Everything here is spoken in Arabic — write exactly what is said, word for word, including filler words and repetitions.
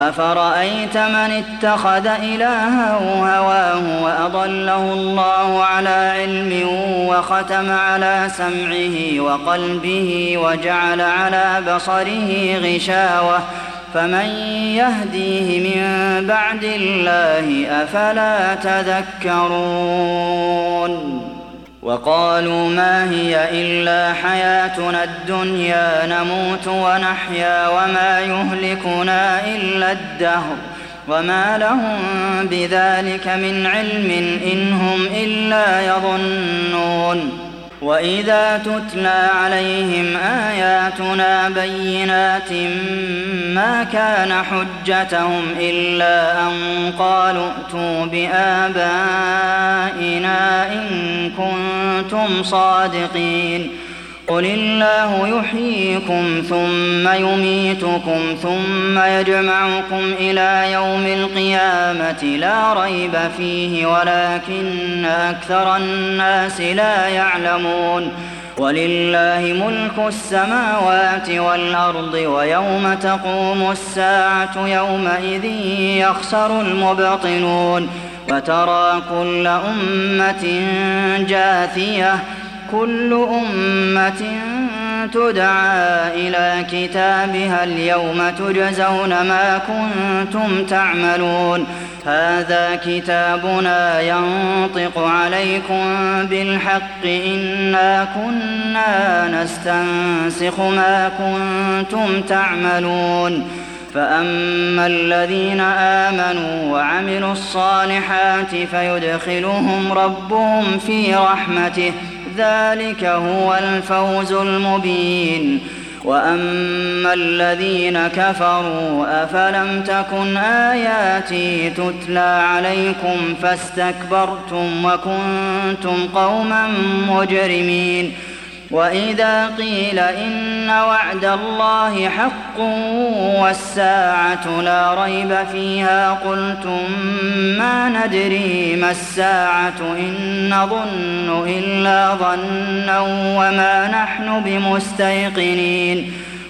أفرأيت من اتخذ إلهه هواه وأضله الله على علم وختم على سمعه وقلبه وجعل على بصره غشاوة فمن يهديه من بعد الله أفلا تذكرون وقالوا ما هي إلا حياتنا الدنيا نموت ونحيا وما يهلكنا إلا الدهر وما لهم بذلك من علم إن هم إلا يظنون وإذا تتلى عليهم آياتنا بينات ما كان حجتهم إلا أن قالوا ائتوا بآبائنا إن كنتم صادقين قل الله يحييكم ثم يميتكم ثم يجمعكم إلى يوم القيامة لا ريب فيه ولكن أكثر الناس لا يعلمون ولله ملك السماوات والأرض ويوم تقوم الساعة يومئذ يخسر المبطلون وترى كل أمة جاثية كل أمة تدعى إلى كتابها اليوم تجزون ما كنتم تعملون هذا كتابنا ينطق عليكم بالحق إنا كنا نستنسخ ما كنتم تعملون فأما الذين آمنوا وعملوا الصالحات فيدخلهم ربهم في رحمته ذلك هو الفوز المبين وأما الذين كفروا أفلم تكن آياتي تتلى عليكم فاستكبرتم وكنتم قوما مجرمين وإذا قيل إن وعد الله حق والساعة لا ريب فيها قلتم ما ندري ما الساعة إن نظن إلا ظنا وما نحن بمستيقنين